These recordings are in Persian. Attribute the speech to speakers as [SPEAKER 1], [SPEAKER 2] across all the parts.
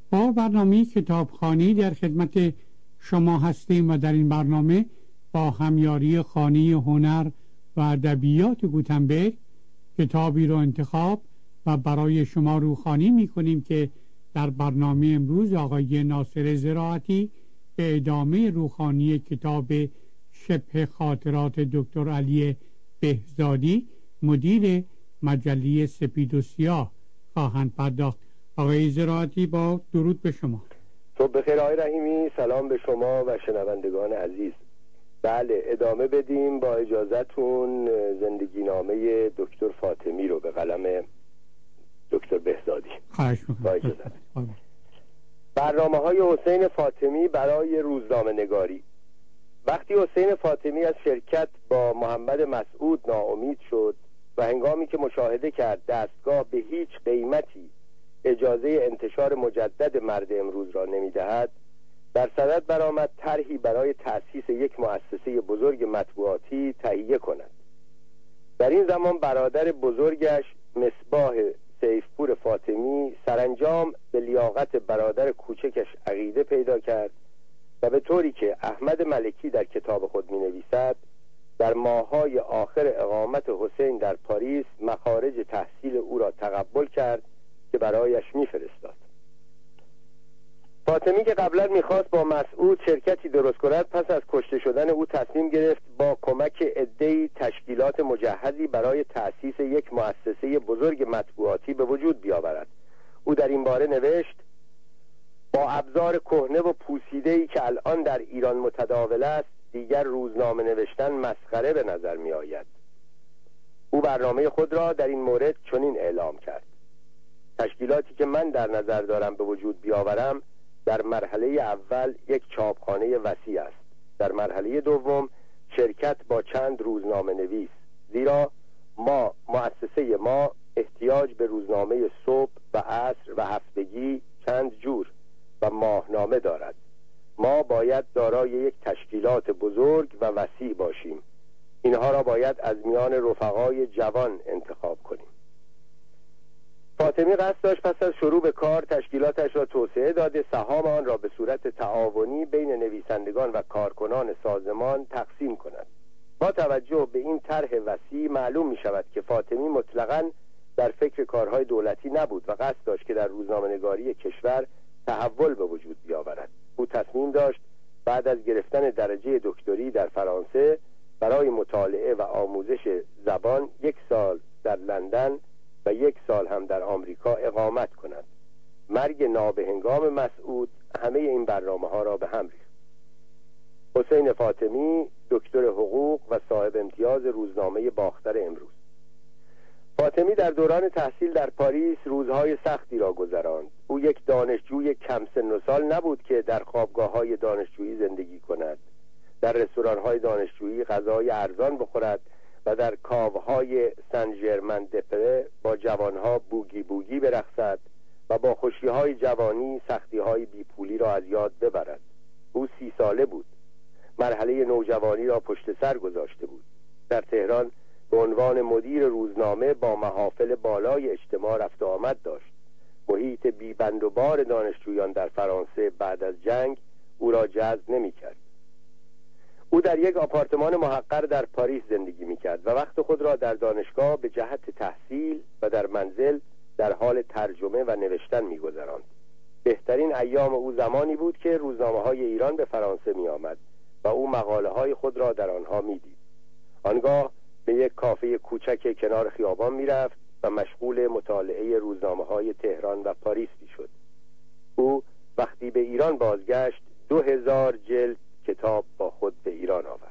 [SPEAKER 1] با برنامه کتابخوانی در خدمت شما هستیم و در این برنامه با همیاری خانه هنر و ادبیات گوتنبرگ کتابی رو انتخاب و برای شما روخوانی می‌کنیم که در برنامه امروز آقای ناصر زراعتی به ادامه روخوانی کتاب شبه خاطرات دکتر علی بهزادی مدیر مجله سپید و سیاه خواهند پرداخت. آقای زراعتی با درود به شما.
[SPEAKER 2] صبح بخیر آقای رحیمی، سلام به شما و شنوندگان عزیز. بله، ادامه بدیم با اجازهتون زندگی نامه دکتر فاطمی رو به قلم دکتر بهزادی.
[SPEAKER 1] خواهش می‌کنم.
[SPEAKER 2] برنامه‌های حسین فاطمی برای روزنامه نگاری. وقتی حسین فاطمی از شرکت با محمد مسعود ناامید شد و هنگامی که مشاهده کرد دستگاه به هیچ قیمتی اجازه انتشار مجدد مرد امروز را نمی‌دهد، در صدد برآمد طرحی برای تأسیس یک مؤسسه بزرگ مطبوعاتی تهیه کند. در این زمان برادر بزرگش مصباح سیفپور فاطمی سرانجام به لیاقت برادر کوچکش عقیده پیدا کرد و به طوری که احمد ملکی در کتاب خود می‌نویسد در ماه‌های آخر اقامت حسین در پاریس مخارج تحصیل او را تقبل کرد که برایش می‌فرستاد. فاطمی که قبلا می‌خواست با مسعود شرکتی درست کند، پس از کشته شدن او تصمیم گرفت با کمک عده‌ای تشکیلات مجهزی برای تأسیس یک مؤسسه بزرگ مطبوعاتی به وجود بیاورد. او در این باره نوشت: با ابزار کهنه و پوسیده‌ای که الان در ایران متداول است، دیگر روزنامه نوشتن مسخره به نظر می آید. او برنامه خود را در این مورد چنین اعلام کرد: تشکیلاتی که من در نظر دارم به وجود بیاورم در مرحله اول یک چاپخانه وسیع است، در مرحله دوم شرکت با چند روزنامه نویس، زیرا مؤسسه ما احتیاج به روزنامه صبح و عصر و هفتگی چند جور و ماهنامه دارد. ما باید دارای یک تشکیلات بزرگ و وسیع باشیم. اینها را باید از میان رفقای جوان انتخاب کنیم. فاطمی قصد داشت پس از شروع به کار تشکیلاتش را توسعه داده سهام آن را به صورت تعاونی بین نویسندگان و کارکنان سازمان تقسیم کند. با توجه به این طرح وسیع معلوم می شود که فاطمی مطلقاً در فکر کارهای دولتی نبود و قصد داشت که در روزنامه‌نگاری کشور تحول به وجود بیاورد. او تصمیم داشت بعد از گرفتن درجه دکتری در فرانسه برای مطالعه و آموزش زبان 1 سال در لندن و 1 سال هم در آمریکا اقامت کند. مرگ نابهنگام مسعود همه این برنامه‌ها را به هم ریخت. حسین فاطمی دکتر حقوق و صاحب امتیاز روزنامه باختر امروز. فاطمی در دوران تحصیل در پاریس روزهای سختی را گذراند. او یک دانشجوی کم سن و سال نبود که در خوابگاه‌های دانشجویی زندگی کند، در رستوران‌های دانشجویی غذای ارزان بخورد و در کاوهای سن ژرمن دپره با جوانها بوگی بوگی برقصد و با خوشی‌های جوانی سختی‌های بیپولی را از یاد ببرد. او 30 ساله بود. مرحله نوجوانی را پشت سر گذاشته بود. در تهران به عنوان مدیر روزنامه با محافل بالای اجتماع رفت و آمد داشت. محیط بیبند و بار دانشجویان در فرانسه بعد از جنگ او را جذب نمی‌کرد. او در یک آپارتمان محقر در پاریس زندگی می‌کرد و وقت خود را در دانشگاه به جهت تحصیل و در منزل در حال ترجمه و نوشتن می‌گذراند. بهترین ایام او زمانی بود که روزنامه‌های ایران به فرانسه می‌آمد و او مقاله‌های خود را در آنها می‌دید. آنگاه به یک کافه کوچک کنار خیابان می‌رفت و مشغول مطالعه روزنامه‌های تهران و پاریس می‌شد. او وقتی به ایران بازگشت 2000 جلد کتاب با خود به ایران آورد.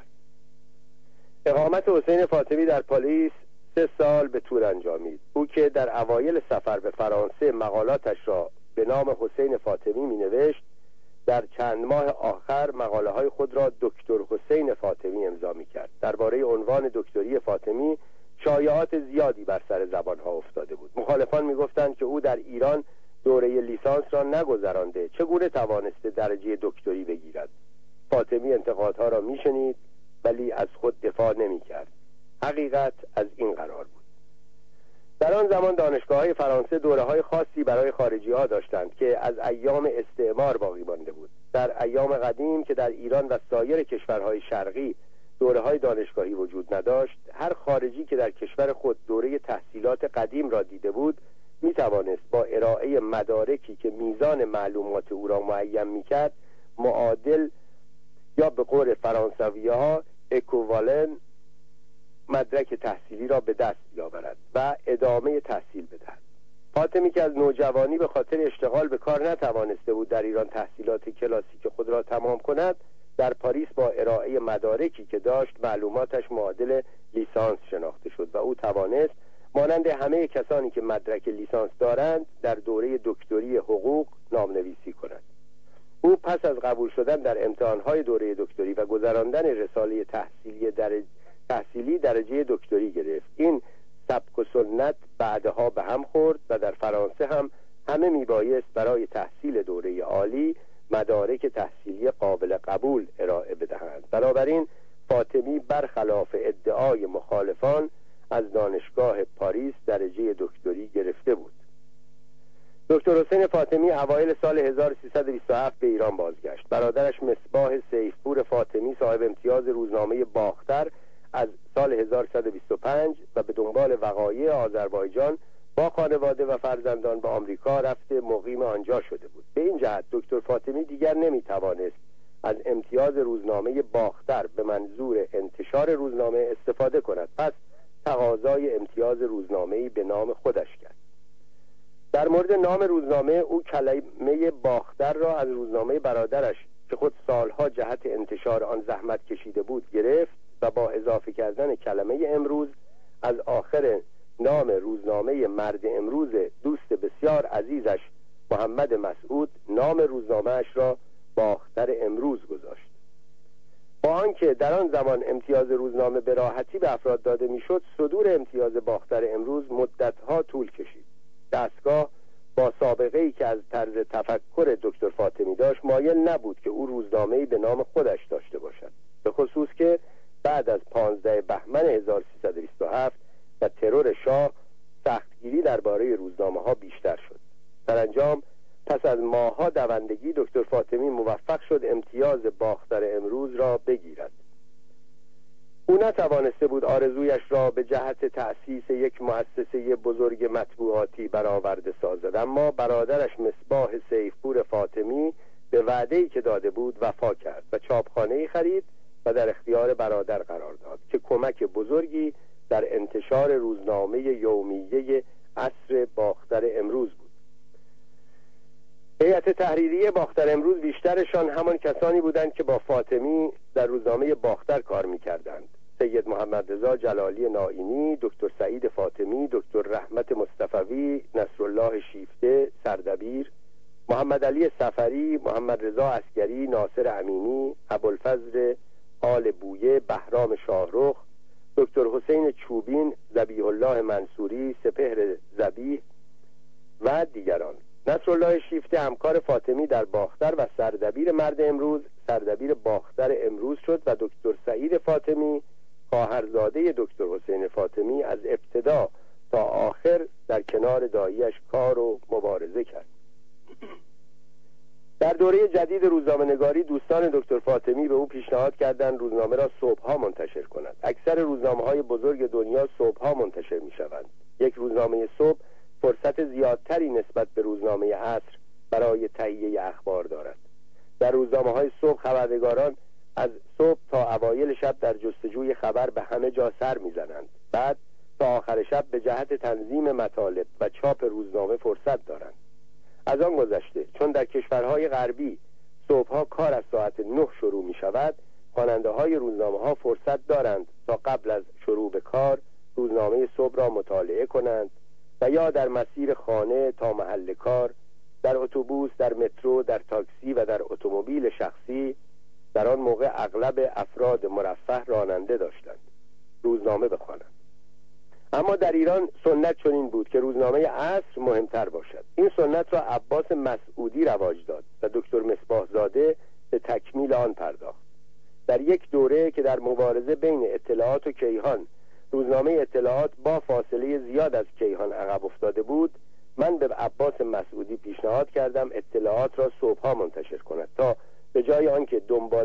[SPEAKER 2] اقامت حسین فاطمی در پاریس 3 سال به طول انجامید. او که در اوایل سفر به فرانسه مقالاتش را به نام حسین فاطمی می‌نوشت، در چند ماه آخر مقاله‌های خود را دکتر حسین فاطمی امضا می‌کرد. درباره عنوان دکتری فاطمی شایعات زیادی بر سر زبان‌ها افتاده بود. مخالفان می‌گفتند که او در ایران دوره لیسانس را نگذرانده، چگونه توانسته درجه دکتری بگیرد. فاطمی انتقادها را می‌شنید ولی از خود دفاع نمی‌کرد. حقیقت از این قرار بود: در آن زمان دانشگاه‌های فرانسه دوره‌های خاصی برای خارجی‌ها داشتند که از ایام استعمار باقی مانده بود. در ایام قدیم که در ایران و سایر کشورهای شرقی دوره‌های دانشگاهی وجود نداشت، هر خارجی که در کشور خود دوره تحصیلات قدیم را دیده بود می‌توانست با ارائه مدارکی که میزان معلومات او را معین می‌کرد معادل یا به قول فرانسوی‌ها اکووالن مدرک تحصیلی را به دست بیاورد و ادامه تحصیل بدهد. فاطمی که از نوجوانی به خاطر اشتغال به کار نتوانسته بود در ایران تحصیلات کلاسیک خود را تمام کند، در پاریس با ارائه مدارکی که داشت معلوماتش معادل لیسانس شناخته شد و او توانست مانند همه کسانی که مدرک لیسانس دارند در دوره دکتری حقوق نامنویسی کند. او پس از قبول شدن در امتحانهای دوره دکتری و گذراندن رساله تحصیلی درجه دکتری گرفت. این سبک و سنت بعدها به هم خورد و در فرانسه هم همه میبایست برای تحصیل دوره عالی مدارک تحصیلی قابل قبول ارائه بدهند. بنابراین فاطمی برخلاف ادعای مخالفان از دانشگاه پاریس درجه دکتری گرفته بود. دکتر حسین فاطمی اوایل سال 1327 به ایران بازگشت. برادرش مصباح سیفپور فاطمی صاحب امتیاز روزنامه باختر از سال 1125 و به دنبال وقایع آذربایجان با خانواده و فرزندان به آمریکا رفته مقیم آنجا شده بود. به این جهت دکتر فاطمی دیگر نمیتوانست از امتیاز روزنامه باختر به منظور انتشار روزنامه استفاده کند. پس تقاضای امتیاز روزنامه‌ای به نام خودش کرد. در مورد نام روزنامه او کلمه باختر را از روزنامه برادرش که خود سالها جهت انتشار آن زحمت کشیده بود گرفت و با اضافه کردن کلمه امروز از آخر نام روزنامه مرد امروز دوست بسیار عزیزش محمد مسعود نام روزنامه‌اش را باختر امروز گذاشت. با آنکه در آن زمان امتیاز روزنامه به راحتی به افراد داده میشد، صدور امتیاز باختر امروز مدتها طول کشید. دستگاه با سابقه‌ای که از طرز تفکر دکتر فاطمی داشت مایل نبود که او روزنامه‌ای به نام خودش داشته باشد، به خصوص که بعد از 15 بهمن 1327 و ترور شاه سختگیری درباره روزنامه‌ها بیشتر شد. سرانجام پس از ماه‌ها دوندگی دکتر فاطمی موفق شد امتیاز باختر امروز را بگیرد. او نتوانسته بود آرزویش را به جهت تأسیس یک مؤسسه بزرگ مطبوعاتی برآورده سازد، اما برادرش مصباح سیفپور فاطمی به وعده‌ای که داده بود وفا کرد و چاپخانه‌ای خرید و در اختیار برادر قرار داد که کمک بزرگی در انتشار روزنامه یومیه عصر باختر امروز بود. هیئت تحریریه باختر امروز بیشترشان همان کسانی بودند که با فاطمی در روزنامه باختر کار می‌کردند: سید محمد رضا جلالی نائینی، دکتر سعید فاطمی، دکتر رحمت مصطفوی، نصرالله شیفته سردبیر، محمد علی صفری، محمد رضا عسگری، ناصر امینی، ابوالفضل آل بویه، بهرام شاهرخ، دکتر حسین چوبین، ذبیح الله منصوری، سپهر ذبیح و دیگران. نصرالله شیفته همکار فاطمی در باختر و سردبیر مرد امروز سردبیر باختر امروز شد و دکتر سعید فاطمی خواهرزاده دکتر حسین فاطمی از ابتدا تا آخر در کنار داییش کار و مبارزه کرد. در دوره جدید روزنامه‌نگاری دوستان دکتر فاطمی به او پیشنهاد کردند روزنامه را صبح‌ها منتشر کند. اکثر روزنامه‌های بزرگ دنیا صبح‌ها منتشر می‌شوند. یک روزنامه صبح فرصت زیادتری نسبت به روزنامه عصر برای تهیه اخبار دارد. در روزنامه‌های صبح خبرنگاران از صبح تا اوایل شب در جستجوی خبر به همه جا سر می‌زنند. بعد تا آخر شب به جهت تنظیم مطالب و چاپ روزنامه فرصت دارند. از آن گذشته چون در کشورهای غربی صبح‌ها کار از ساعت 9 شروع می‌شود، خواننده‌های روزنامه‌ها فرصت دارند تا قبل از شروع به کار روزنامه صبح را مطالعه کنند و یا در مسیر خانه تا محل کار، در اتوبوس، در مترو، در تاکسی و در اتومبیل شخصی، در آن موقع اغلب افراد مرفه راننده داشتند، روزنامه بخوانند. اما در ایران سنت چنین بود که روزنامه عصر مهمتر باشد. این سنت را عباس مسعودی رواج داد و دکتر مصباح زاده به تکمیل آن پرداخت. در یک دوره که در مبارزه بین اطلاعات و کیهان روزنامه اطلاعات با فاصله زیاد از کیهان عقب افتاده بود، من به عباس مسعودی پیشنهاد کردم اطلاعات را صبحها منتشر کند تا به جای آنکه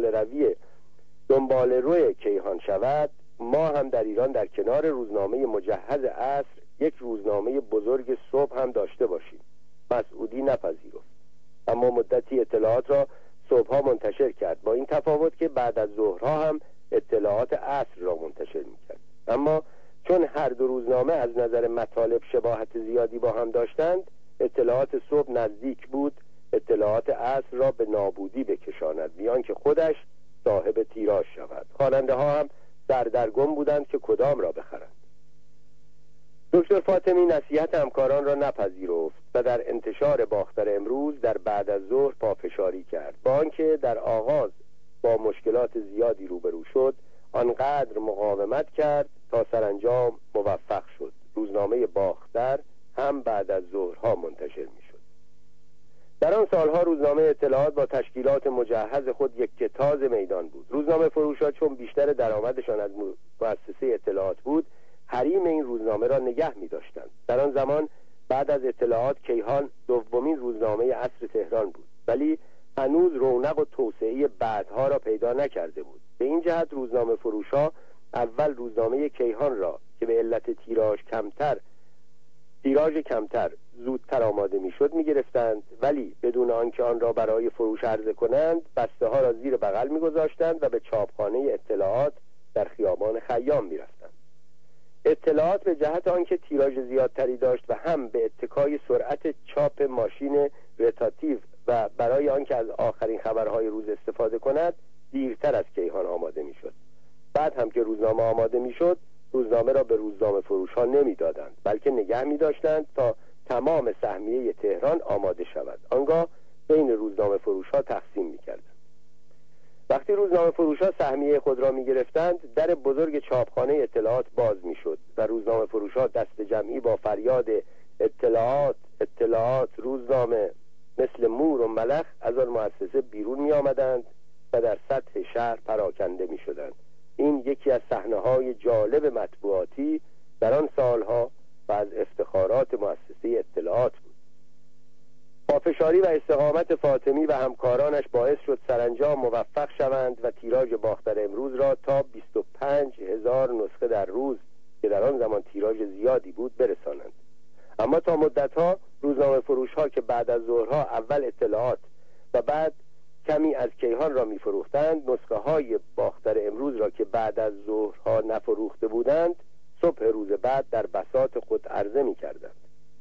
[SPEAKER 2] دنبال روی کیهان شود، ما هم در ایران در کنار روزنامه مجهز عصر یک روزنامه بزرگ صبح هم داشته باشیم. مسعودی نپذیرفت، اما مدتی اطلاعات را صبحها منتشر کرد، با این تفاوت که بعد از ظهرها هم اطلاعات عصر را منتشر میکرد. اما چون هر دو روزنامه از نظر مطالب شباهت زیادی با هم داشتند، اطلاعات صبح نزدیک بود اطلاعات عصر را به نابودی بکشاند بیان که خودش صاحب تیراژ شود. خواننده ها هم سردرگم بودند که کدام را بخرند. دکتر فاطمی نصیحت همکاران را نپذیرفت و در انتشار باختر امروز در بعد از ظهر پافشاری کرد. با آنکه در آغاز با مشکلات زیادی روبرو شد، آنقدر مقاومت کرد تا سرانجام موفق شد. روزنامه باختر هم بعد از ظهرها منتشر می شد. در آن سالها روزنامه اطلاعات با تشکیلات مجهز خود یک کتاز میدان بود. روزنامه فروشها چون بیشتر درآمدشان از مؤسسه اطلاعات بود، حریم این روزنامه را نگه می داشتند. در آن زمان بعد از اطلاعات کیهان دومین روزنامه عصر تهران بود، ولی هنوز رونق و توسعه بعدها را پیدا نکرده بود. به این جهت روزنامه فروشها اول روزنامه کیهان را که به علت تیراژ کمتر زودتر آماده میشد میگرفتند، ولی بدون آنکه آن را برای فروش عرضه کنند بسته ها را زیر بغل میگذاشتند و به چاپخانه اطلاعات در خیابان خیام میرفتند. اطلاعات به جهت آنکه تیراژ زیادتری داشت و هم به اتکای سرعت چاپ ماشین رتاتیو و برای آنکه از آخرین خبرهای روز استفاده کند دیرتر از کیهان آماده میشد. بعد هم که روزنامه آماده میشد، روزنامه را به روزنامه فروش ها نمی دادند، بلکه نگه می داشتند تا تمام سهمیه تهران آماده شود. آنگاه بین روزنامه فروش ها تقسیم می کردند. وقتی روزنامه فروش ها سهمیه خود را می گرفتند، در بزرگ چاپخانه اطلاعات باز می شد و روزنامه فروش ها دست جمعی با فریاد اطلاعات روزنامه مثل مور و ملخ از آن مؤسسه بیرون می آمدند و در سطح شهر پراکنده می شدند. این یکی از صحنه‌های جالب مطبوعاتی در آن سالها و از افتخارات مؤسسه اطلاعات بود. پافشاری و استقامت فاطمی و همکارانش باعث شد سرانجام موفق شوند و تیراژ باختر امروز را تا 25,000 نسخه در روز که در آن زمان تیراژ زیادی بود برسانند. اما تا مدتها روزنامه فروش‌ها که بعد از ظهرها اول اطلاعات و بعد کمی از کیهان را می‌فروختند، نسخه های باختر امروز را که بعد از ظهرها نفروخته بودند صبح روز بعد در بساط خود عرضه می‌کردند.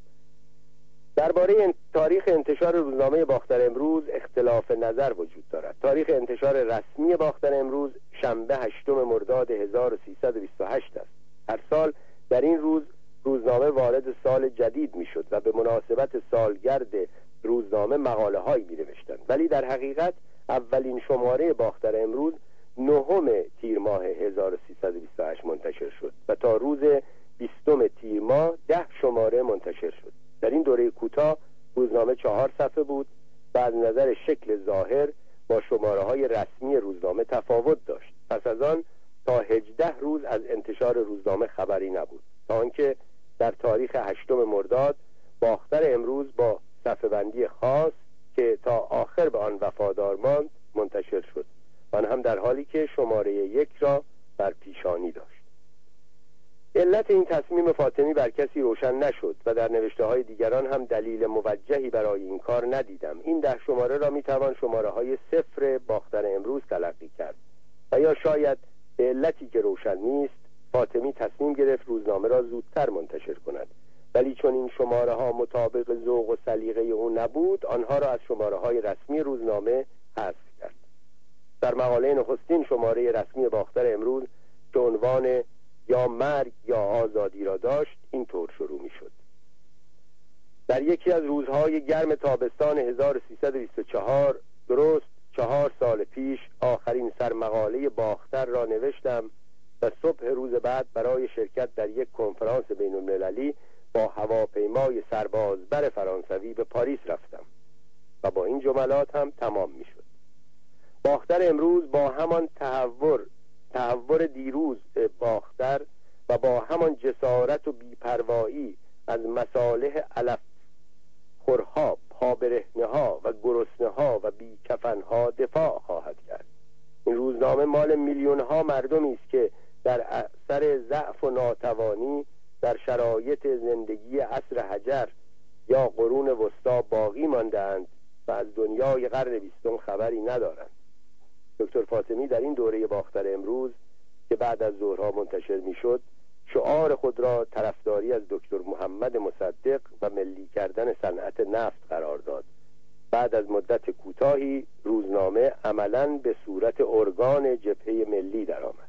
[SPEAKER 2] درباره تاریخ انتشار روزنامه باختر امروز اختلاف نظر وجود دارد. تاریخ انتشار رسمی باختر امروز شنبه 8 مرداد 1328 است. هر سال در این روز روزنامه وارد سال جدید می‌شد و به مناسبت سالگرد روزنامه مقاله هایی می نوشتند، ولی در حقیقت اولین شماره باختر امروز 9 تیر ماه 1328 منتشر شد و تا روز 20 تیر ماه 10 شماره منتشر شد. در این دوره کوتاه روزنامه 4 صفحه بود و از نظر شکل ظاهر با شماره های رسمی روزنامه تفاوت داشت. پس از آن تا 18 روز از انتشار روزنامه خبری نبود، تا آنکه در تاریخ 8 مرداد باختر امروز با صفحه بندی خاص که تا آخر به آن وفادار ماند منتشر شد، آن هم در حالی که شماره 1 را بر پیشانی داشت. علت این تصمیم فاطمی بر کسی روشن نشد و در نوشته های دیگران هم دلیل موجهی برای این کار ندیدم. این 10 شماره را میتوان شماره های 0 باختر امروز تلقی کرد و یا شاید به علتی که روشن نیست فاطمی تصمیم گرفت روزنامه را زودتر منتشر کند، ولی چون این شماره ها مطابق ذوق و سلیقه او نبود، آنها را از شماره های رسمی روزنامه حذف کرد. در مقاله نخستین شماره رسمی باختر امروز که عنوان یا مرگ یا آزادی را داشت اینطور شروع می شد: در یکی از روزهای گرم تابستان 1324 درست 4 سال پیش آخرین سرمقاله باختر را نوشتم و صبح روز بعد برای شرکت در یک کنفرانس بین المللی با هواپیمای سربازبر فرانسوی به پاریس رفتم و با این جملات هم تمام می شد: باختر امروز با همان تحور دیروز باختر و با همان جسارت و بی‌پروایی از مصالح علف خورها، پابرهنه‌ها و گرسنه‌ها و بی‌کفن‌ها دفاع خواهد کرد. این روزنامه مال میلیون‌ها مردمی است که در اثر ضعف و ناتوانی در شرایط زندگی عصر حجر یا قرون وسطی باقی مانده‌اند و از دنیای قرن 20 خبری ندارند. دکتر فاطمی در این دوره باختر امروز که بعد از ظهرها منتشر میشد، شعار خود را طرفداری از دکتر محمد مصدق و ملی کردن صنعت نفت قرار داد. بعد از مدت کوتاهی روزنامه عملاً به صورت ارگان جبهه ملی درآمد.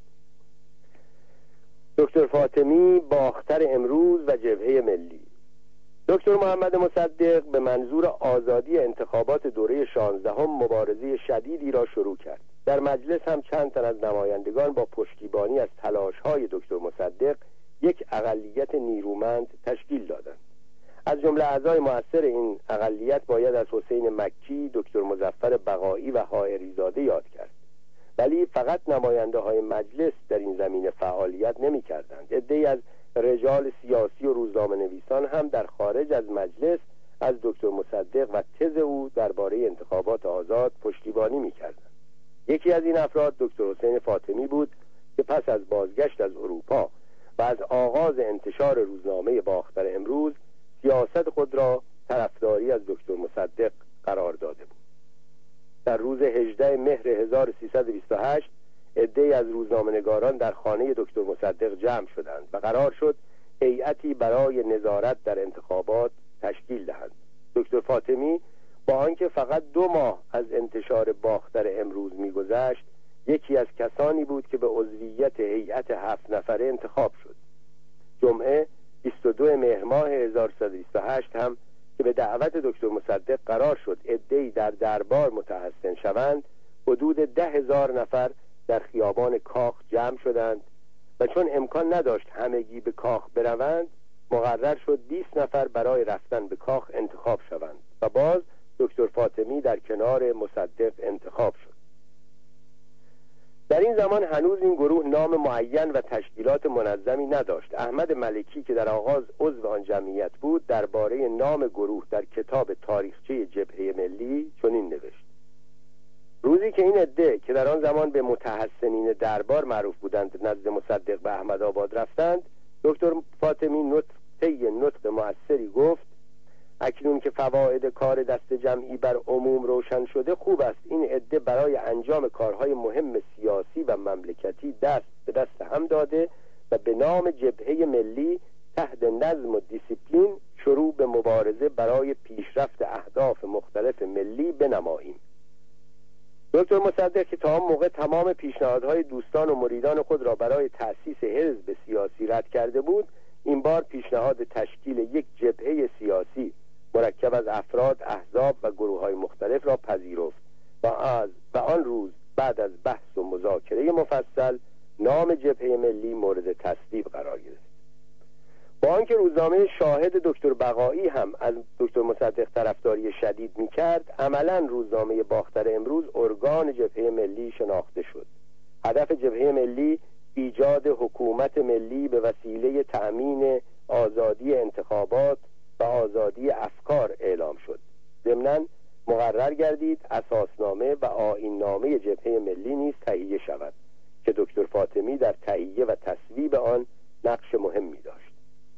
[SPEAKER 2] دکتر فاطمی، باختر امروز و جبهه ملی. دکتر محمد مصدق به منظور آزادی انتخابات دوره 16 مبارزه شدیدی را شروع کرد. در مجلس هم چند تن از نمایندگان با پشتیبانی از تلاش‌های دکتر مصدق یک اقلیت نیرومند تشکیل دادند. از جمله اعضای مؤثر این اقلیت باید از حسین مکی، دکتر مظفر بقایی و حائری زاده یاد کرد. ولی فقط نماینده های مجلس در این زمینه فعالیت نمی کردند. عده‌ای از رجال سیاسی و روزنامه نویسان هم در خارج از مجلس از دکتر مصدق و تز او درباره انتخابات آزاد پشتیبانی می کردند. یکی از این افراد دکتر حسین فاطمی بود که پس از بازگشت از اروپا و از آغاز انتشار روزنامه باختر امروز سیاست خود را طرفداری از دکتر مصدق قرار داده بود. در روز 18 مهر 1328 عده‌ای از روزنامه‌نگاران در خانه دکتر مصدق جمع شدند و قرار شد هیئتی برای نظارت در انتخابات تشکیل دهند. دکتر فاطمی با آنکه فقط 2 ماه از انتشار باختر امروز می‌گذشت، یکی از کسانی بود که به عضویت هیئت 7 نفره انتخاب شد. جمعه 22 مهر ماه 1328 هم که به دعوت دکتر مصدق قرار شد عده‌ای در دربار متحسن شوند، حدود 10,000 نفر در خیابان کاخ جمع شدند و چون امکان نداشت همگی به کاخ بروند، مقرر شد 20 نفر برای رفتن به کاخ انتخاب شوند و باز دکتر فاطمی در کنار مصدق انتخاب شد. در این زمان هنوز این گروه نام معین و تشکیلات منظمی نداشت. احمد ملکی که در آغاز عضو آن جمعیت بود درباره نام گروه در کتاب تاریخچه جبهه ملی چنین نوشت: روزی که این عده که در آن زمان به متحسنین دربار معروف بودند نزد مصدق به احمدآباد رفتند، دکتر فاطمی نطق مؤثری گفت: اکنون که فواید کار دست جمعی بر عموم روشن شده، خوب است این عده برای انجام کارهای مهم سیاسی و مملکتی دست به دست هم داده و به نام جبهه ملی تحت نظم و دیسیپلین شروع به مبارزه برای پیشرفت اهداف مختلف ملی بنماییم. دکتر مصدق که تا آن موقع تمام پیشنهادهای دوستان و مریدان خود را برای تأسیس حزب سیاسی رد کرده بود، این بار پیشنهاد تشکیل یک جبهه سیاسی مرکب از افراد، احزاب و گروه‌های مختلف را پذیرفت و آن روز بعد از بحث و مذاکره مفصل نام جبهه ملی مورد تصویب قرار گرفت. با آنکه روزنامه شاهد دکتر بقایی هم از دکتر مصدق طرفداری شدید می‌کرد، عملاً روزنامه باختر امروز ارگان جبهه ملی شناخته شد. هدف جبهه ملی ایجاد حکومت ملی به وسیله تأمین آزادی انتخابات و آزادی افکار اعلام شد. ضمناً مقرر گردید اساسنامه و آیین‌نامه جبهه ملی نیز تهیه شود که دکتر فاطمی در تهیه و تصویب آن نقش مهمی داشت.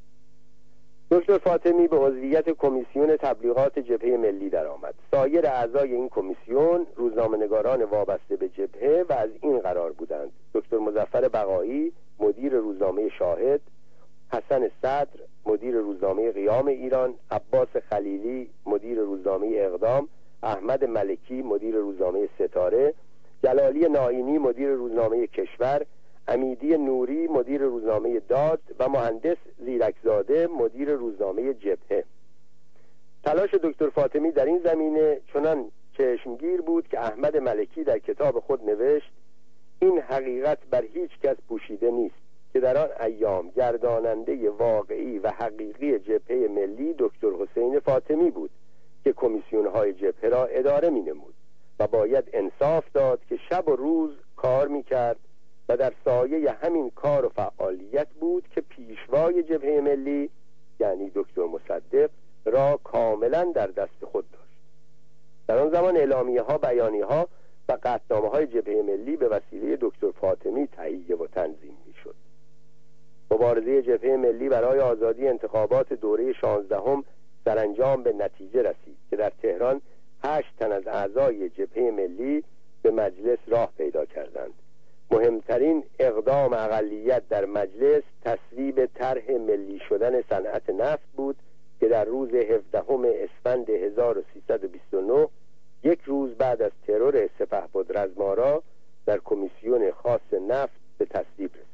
[SPEAKER 2] دکتر فاطمی به عضویت کمیسیون تبلیغات جبهه ملی درآمد. سایر اعضای این کمیسیون روزنامه‌نگاران وابسته به جبهه و از این قرار بودند: دکتر مظفر بقایی مدیر روزنامه شاهد، حسن صدر مدیر روزنامه قیام ایران، عباس خلیلی مدیر روزنامه اقدام، احمد ملکی مدیر روزنامه ستاره، جلالی ناینی مدیر روزنامه کشور، امیدی نوری مدیر روزنامه داد و مهندس زیرکزاده مدیر روزنامه جبهه. تلاش دکتر فاطمی در این زمینه چنان چشمگیر بود که احمد ملکی در کتاب خود نوشت: این حقیقت بر هیچ کس پوشیده نیست که در آن ایام گرداننده واقعی و حقیقی جبهه ملی دکتر حسین فاطمی بود که کمیسیون‌های جبهه را اداره می‌نمود و باید انصاف داد که شب و روز کار می‌کرد و در سایه همین کار و فعالیت بود که پیشوای جبهه ملی یعنی دکتر مصدق را کاملا در دست خود داشت. در آن زمان اعلامیه ها، بیانیه ها و قطعنامه های جبهه ملی به وسیله دکتر فاطمی تهیه و تنظیم می شد. مبارزه جبهه ملی برای آزادی انتخابات دوره 16 سرانجام به نتیجه رسید که در تهران 8 تن از اعضای جبهه ملی به مجلس راه پیدا کردند. مهمترین اقدام اقلیت در مجلس تصویب طرح ملی شدن صنعت نفت بود که در روز 17 اسفند 1329 یک روز بعد از ترور سپهبد رزمارا در کمیسیون خاص نفت به تصویب رسید.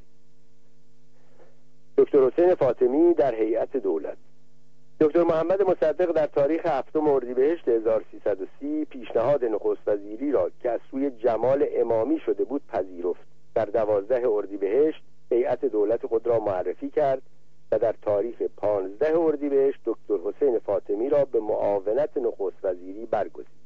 [SPEAKER 2] دکتر حسین فاطمی در هیئت دولت. دکتر محمد مصدق در تاریخ 7 اردیبهشت 1330 پیشنهاد نخست وزیری را که از سوی جمال امامی شده بود پذیرفت. در 12 اردیبهشت هیئت دولت خود را معرفی کرد و در تاریخ 15 اردیبهشت دکتر حسین فاطمی را به معاونت نخست وزیری برگزید.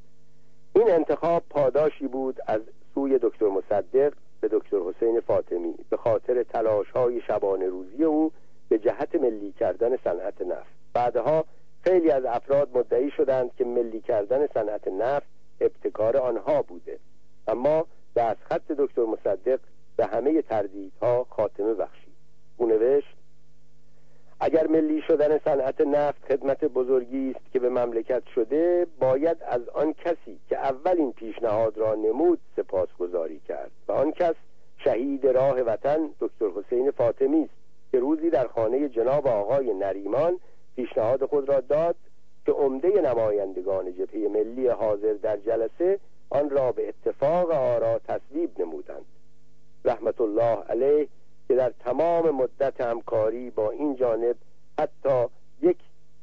[SPEAKER 2] این انتخاب پاداشی بود از سوی دکتر مصدق به دکتر حسین فاطمی به خاطر تلاش‌های شبانه روزی او به جهت ملی کردن صنعت نفت. بعدها خیلی از افراد مدعی شدند که ملی کردن صنعت نفت ابتکار آنها بوده، اما دستخط دکتر مصدق به همه تردیدها خاتمه بخشید. او نوشت: اگر ملی شدن صنعت نفت خدمت بزرگی است که به مملکت شده، باید از آن کسی که اولین پیشنهاد را نمود سپاسگزاری کرد و آن کس شهید راه وطن دکتر حسین فاطمی است که روزی در خانه جناب آقای نریمان پیشنهاد خود را داد که عمده نمایندگان جبهه ملی حاضر در جلسه آن را به اتفاق آرا تصویب نمودند. رحمت الله علیه که در تمام مدت همکاری با این جانب حتی یک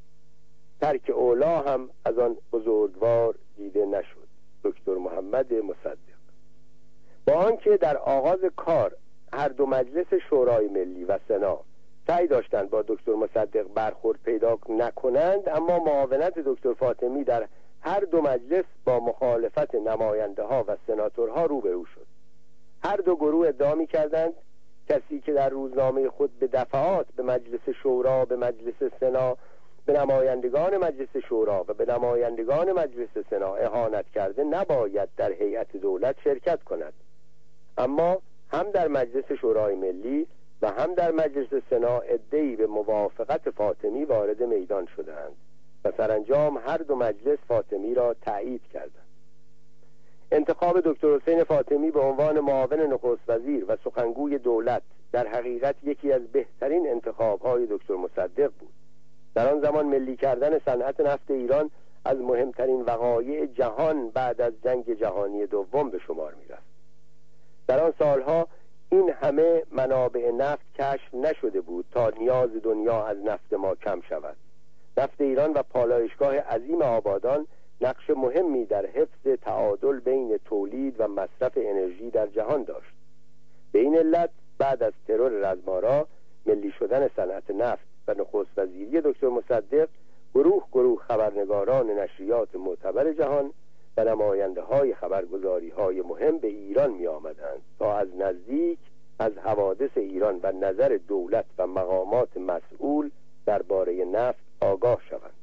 [SPEAKER 2] ترک اولا هم از آن بزرگوار دیده نشد. دکتر محمد مصدق. با آنکه در آغاز کار هر دو مجلس شورای ملی و سنا سعی داشتند با دکتر مصدق برخورد پیدا نکنند، اما معاونت دکتر فاطمی در هر دو مجلس با مخالفت نماینده ها و سناتورها روبرو شد. هر دو گروه ادعا می‌کردند کسی که در روزنامه خود به دفعات به مجلس شورا، به مجلس سنا، به نمایندگان مجلس شورا و به نمایندگان مجلس سنا اهانت کرده نباید در هیئت دولت شرکت کند. اما هم در مجلس شورای ملی و هم در مجلس سنا عده‌ای به موافقت فاطمی وارد میدان شدند و سرانجام هر دو مجلس فاطمی را تایید کردند. انتخاب دکتر حسین فاطمی به عنوان معاون نخست وزیر و سخنگوی دولت در حقیقت یکی از بهترین انتخاب‌های دکتر مصدق بود. در آن زمان ملی کردن صنعت نفت ایران از مهمترین وقایع جهان بعد از جنگ جهانی دوم به شمار می‌رفت. در آن سالها این همه منابع نفت کشف نشده بود تا نیاز دنیا از نفت ما کم شود. نفت ایران و پالایشگاه عظیم آبادان نقش مهمی در حفظ تعادل بین تولید و مصرف انرژی در جهان داشت. به این علت بعد از ترور رزمارا ملی شدن صنعت نفت و نخست وزیری دکتر مصدق گروه خبرنگاران نشریات معتبر جهان و نماینده های خبرگزاری های مهم به ایران می آمدند تا از نزدیک از حوادث ایران و نظر دولت و مقامات مسئول درباره نفت آگاه شوند.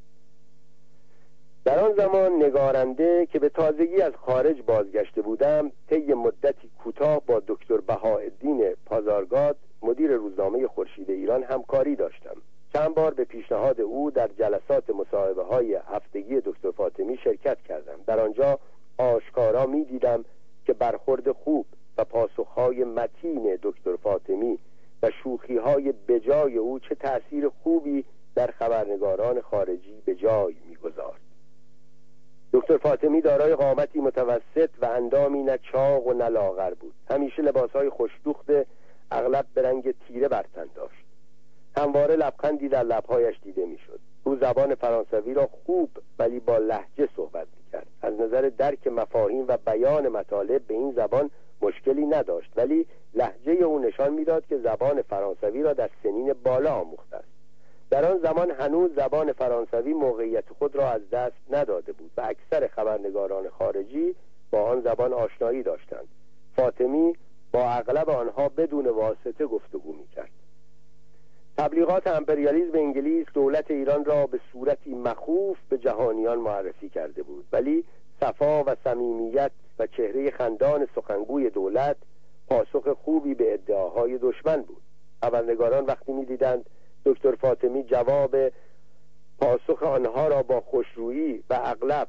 [SPEAKER 2] در آن زمان نگارنده که به تازگی از خارج بازگشته بودم، طی مدتی کوتاه با دکتر بهاءالدین پازارگاد مدیر روزنامه خورشید ایران همکاری داشتم. چند بار به پیشنهاد او در جلسات مصاحبه های هفتگی دکتر فاطمی شرکت کردم. در آنجا آشکارا می دیدم که برخورد خوب و پاسخهای متین دکتر فاطمی و شوخیهای بجای او چه تأثیر خوبی در خبرنگاران خارجی به جای می گذارد. دکتر فاطمی دارای قامتی متوسط و اندامی نه چاق و نه لاغر بود. همیشه لباسهای خوش‌دوخت اغلب به رنگ تیره بر تن داشت. همواره لبخندی در لب‌هایش دیده می‌شد. او زبان فرانسوی را خوب ولی با لهجه صحبت می‌کرد. از نظر درک مفاهیم و بیان مطالب به این زبان مشکلی نداشت، ولی لهجه او نشان می‌داد که زبان فرانسوی را در سنین بالا آموخته است. در آن زمان هنوز زبان فرانسوی موقعیت خود را از دست نداده بود و اکثر خبرنگاران خارجی با آن زبان آشنایی داشتند. فاطمی با اغلب آنها بدون واسطه گفتگو می‌کرد. تبلیغات امپریالیسم انگلیس دولت ایران را به صورتی مخوف به جهانیان معرفی کرده بود، ولی صفا و صمیمیت و چهره خندان سخنگوی دولت پاسخ خوبی به ادعاهای دشمن بود. خبرنگاران وقتی می‌دیدند دکتر فاطمی جواب پاسخ آنها را با خوشرویی و اغلب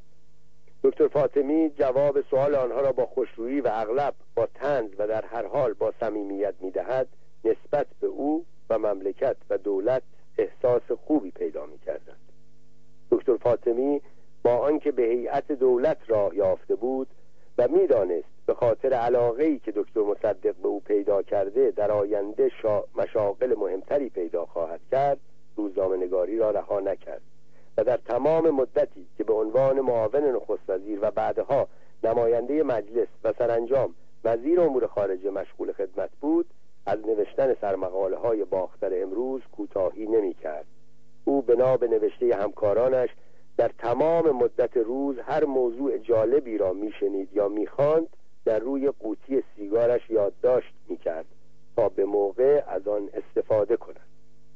[SPEAKER 2] سوال آنها را با خوشرویی و اغلب با طنز و در هر حال با صمیمیت می‌دهد، نسبت به او و مملکت و دولت احساس خوبی پیدا می‌کردند. دکتر فاطمی با آنکه به هیئت دولت راه یافته بود و می‌دانست به خاطر علاقه‌ای که دکتر مصدق به او پیدا کرده در آینده مشاغل مهمتری پیدا خواهد کرد، روزنامه‌نگاری را رها نکرد و در تمام مدتی که به عنوان معاون نخست وزیر و بعدها نماینده مجلس و سرانجام وزیر امور خارجه مشغول خدمت بود، از نوشتن سرمقاله‌های باختر امروز کوتاهی نمی‌کرد. او بنا به نوشته همکارانش در تمام مدت روز هر موضوع جالبی را میشنید یا میخواند در روی قوطی سیگارش یادداشت میکرد تا به موقع از آن استفاده کند.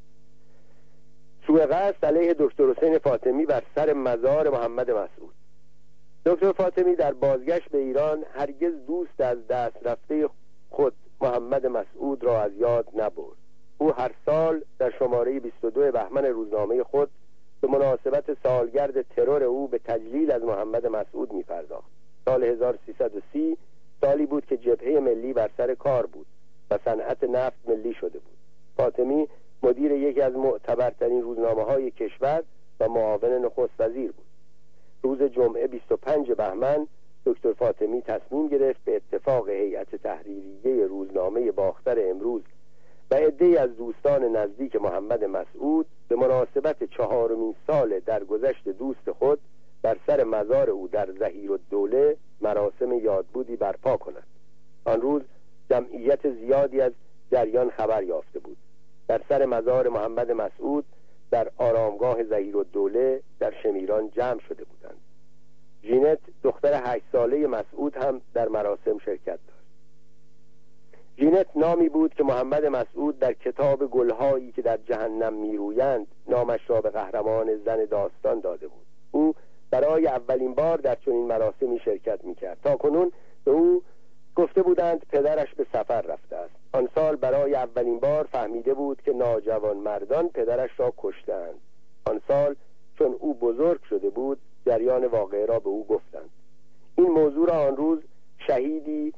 [SPEAKER 2] سوء قصد علیه دکتر حسین فاطمی بر سر مزار محمد مسعود. دکتر فاطمی در بازگشت به ایران هرگز دوست از دست رفته خود محمد مسعود را از یاد نبرد. او هر سال در شماره 22 بهمن روزنامه خود به مناسبت سالگرد ترور او به تجلیل از محمد مسعود می‌پرداخت. سال 1330 سالی بود که جبهه ملی بر سر کار بود و صنعت نفت ملی شده بود. فاطمی مدیر یکی از معتبرترین روزنامه‌های کشور و معاون نخست وزیر بود. روز جمعه 25 بهمن دکتر فاطمی تصمیم گرفت به اتفاق هیئت تحریریه روزنامه باختر امروز و عده‌ای از دوستان نزدیک محمد مسعود به مناسبت 4مین سال درگذشت دوست خود بر سر مزار او در ظهیرالدوله مراسم یادبودی برپا کند. آن روز جمعیت زیادی از جریان خبر یافته بود. در سر مزار محمد مسعود در آرامگاه ظهیرالدوله در شمیران جمع شده بودند. ژینت دختر 8 ساله مسعود هم در مراسم شرکت داشت. ژینت نامی بود که محمد مسعود در کتاب گلهایی که در جهنم میرویند نامش را به قهرمان زن داستان داده بود. او برای اولین بار در چنین مراسمی شرکت میکرد. تاکنون به او گفته بودند پدرش به سفر رفته است. آن سال برای اولین بار فهمیده بود که ناجوان مردان پدرش را کشتند. آن سال چون او بزرگ شده بود جریان واقعه را به او گفتند. این موضوع را آن روز شهیدی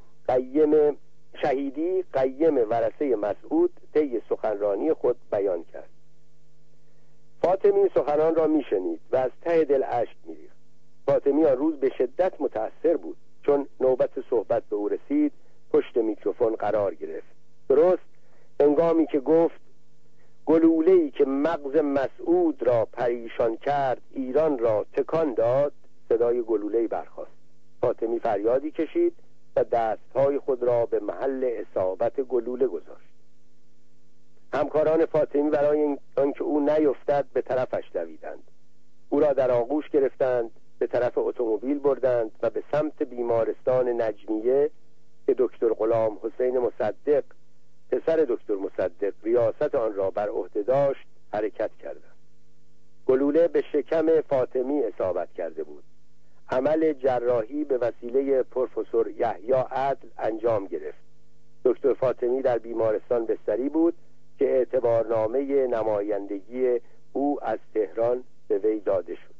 [SPEAKER 2] قیم ورثه مسعود طی سخنرانی خود بیان کرد. فاطمی سخنان را میشنید و از ته دل اشک میریخت. فاطمی آن روز به شدت متأثر بود. چون نوبت صحبت به او رسید پشت میکروفون قرار گرفت. درست هنگامی که گفت گلوله‌ای که مغز مسعود را پریشان کرد ایران را تکان داد، صدای گلوله‌ای برخاست. فاطمی فریادی کشید و دستهای خود را به محل اصابت گلوله گذاشت. همکاران فاطمی برای آنکه او نیفتد به طرفش دویدند. او را در آغوش گرفتند، به طرف اتومبیل بردند و به سمت بیمارستان نجمیه که دکتر غلام حسین مصدق پسر دکتر مصدق ریاست آن را بر عهده داشت حرکت کردند. گلوله به شکم فاطمی اصابت کرده بود. عمل جراحی به وسیله پروفسور یحیی عدل انجام گرفت. دکتر فاطمی در بیمارستان بستری بود که اعتبارنامه نمایندگی او از تهران به وی داده شد.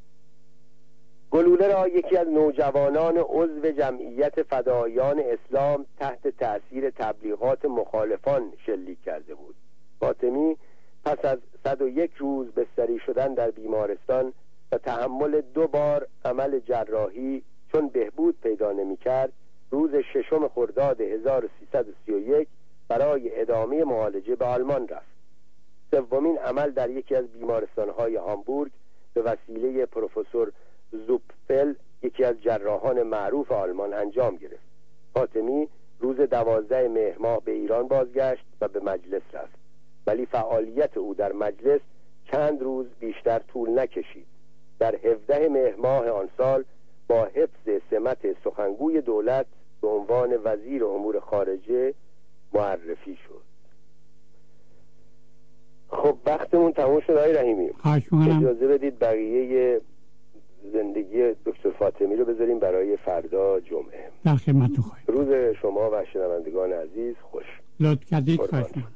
[SPEAKER 2] گلوله را یکی از نوجوانان عضو جمعیت فدایان اسلام تحت تأثیر تبلیغات مخالفان شلیک کرده بود. فاطمی پس از 101 روز بستری شدن در بیمارستان و تحمل 2 بار عمل جراحی چون بهبود پیدا نمی‌کرد، روز 6 خرداد 1331 برای ادامه معالجه به آلمان رفت. 3مین عمل در یکی از بیمارستان‌های هامبورگ به وسیله پروفسور زوپفل یکی از جراحان معروف آلمان انجام گرفت. فاطمی روز 12 مهر ماه به ایران بازگشت و به مجلس رفت، ولی فعالیت او در مجلس چند روز بیشتر طول نکشید. در 17 مهر ماه آن سال با حفظ سمت سخنگوی دولت به عنوان وزیر امور خارجه معرفی شد. خب وقتمون تموم شد آقای رحیمی. اجازه بدید بقیه زندگی دکتر فاطمی رو بذاریم برای فردا جمعه.
[SPEAKER 1] در خدمتتون خواهیم.
[SPEAKER 2] روز شما و شنوندگان عزیز خوش.
[SPEAKER 1] لطف کردید.